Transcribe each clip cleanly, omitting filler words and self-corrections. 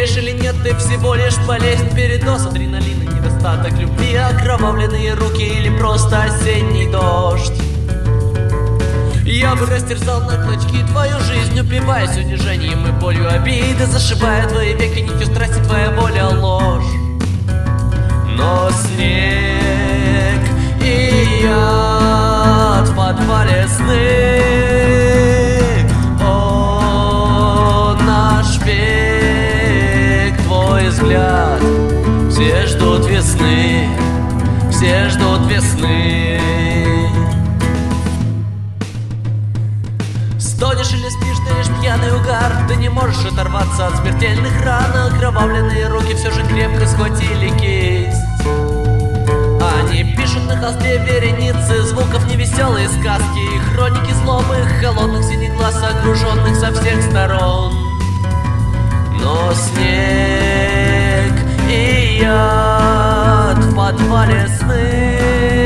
веришь или нет, ты всего лишь болезнь, передоз адреналина, недостаток любви, окровавленные руки или просто осенний дождь. Я бы растерзал на клочки твою жизнь, упиваясь унижением и болью обиды, зашибая твои веки нитью страсти, твоя воля ложь. Но снег и яд в подвале сны, о, наш век, твой взгляд. Все ждут весны, все ждут весны. Стонешь или спишь, ты лишь пьяный угар, ты не можешь оторваться от смертельных ран. Окровавленные руки все же крепко схватили кисть. Они пишут на холсте вереницы звуков, невеселые сказки и хроники злобы холодных синих глаз, окруженных со всех сторон. Но снег и яд в подвале сны,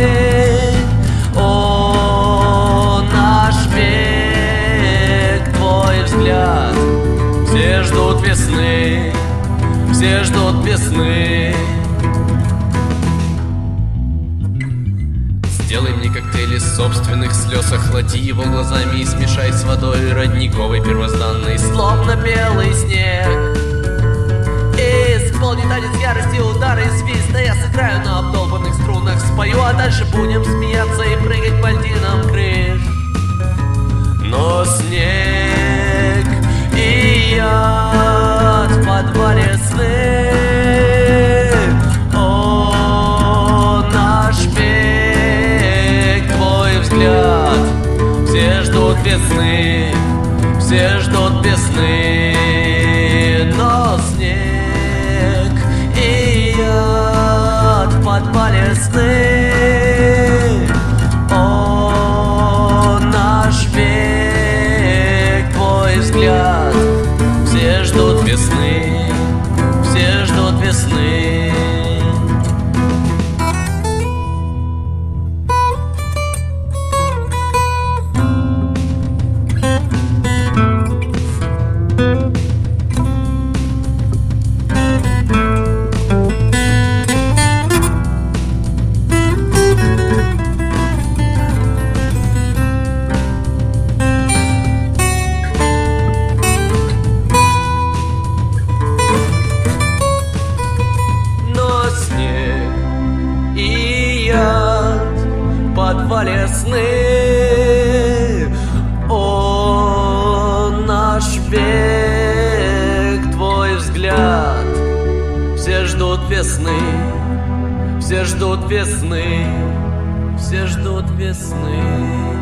о, наш век, твой взгляд. Все ждут весны, все ждут весны. Сделай мне коктейль из собственных слез, охлади его глазами и смешай с водой родниковой первозданной, словно белый снег. Исполни танец ярости, удары и свиста, я сыграю на обдолбанных струнах, спою, а дальше будем смеяться и прыгать по льдинам крыш. Но снег и яд в подвале сны, о, наш век, твой взгляд. Все ждут весны, все ждут весны. Но снег и яд в подвале сны, о, наш век, твой взгляд. Все ждут весны, все ждут весны. В подвале сны, о, наш век, твой взгляд. Все ждут весны, все ждут весны, все ждут весны.